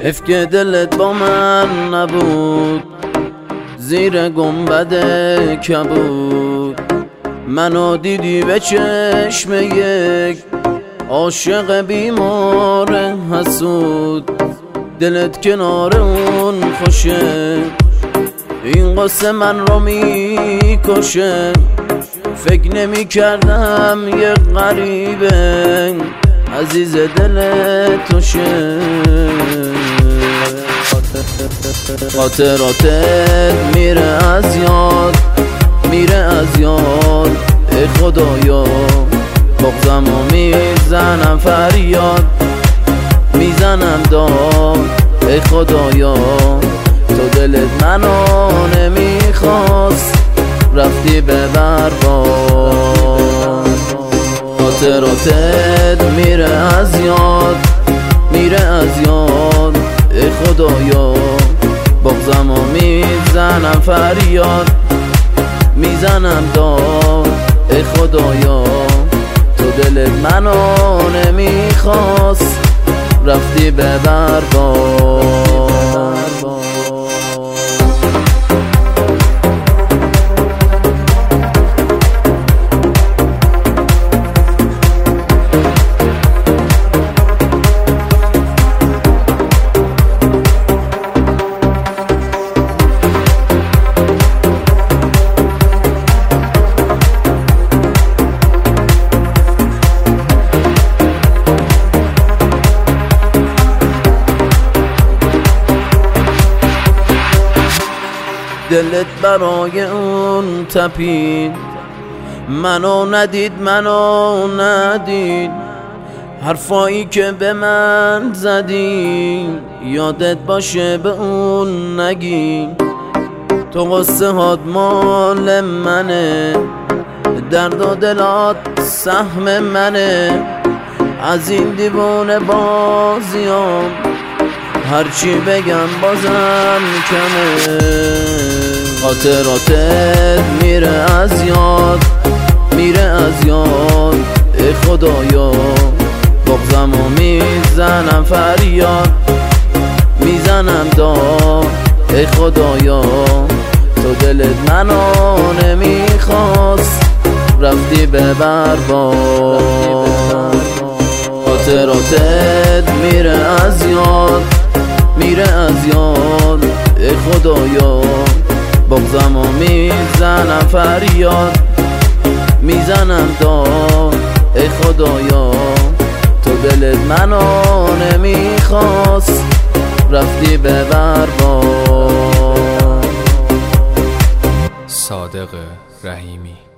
حیف که دلت با من نبود، زیر گنبد کبود منو دیدی به چشم یک عاشق بیمار حسود. دلت کنار اون خوشه، این قصه من رو میکشه. فکر نمی کردم یه غریبه عزیز دل توشه. خاطراتت میره از یاد، میره از یاد. ای خدایا بغضم و میزنم فریاد، میزنم داد. ای خدایا تو دلت منو نمیخواست، رفتی به برباد. خاطراتت میره از یاد، میره از یاد. ای خدایا بغضم و میزنم فریاد، میزنم داد. ای خدایا تو دلت منو نمیخواست، رفتی به برباد. دلت برای اون تپید، منو ندید، منو ندید. حرفایی که به من زدی یادت باشه به اون نگی. تو قصه هات مال منه، درد و دلات سهم منه. از این دیوونه بازیام هرچی بگم بازم کمه. خاطراتت میره از یاد، میره از یاد. ای خدایا بغضم و میزنم فریاد، میزنم داد. ای خدایا تو دلت منو نمیخواست، رفتی به برباد. خاطراتت میره از یاد، میره از یاد. ای خدایا بغضم و میزنم فریاد، میزنم داد. ای خدایا تو دلت منو نمیخواست، رفتی به برباد. صادق رحیمی.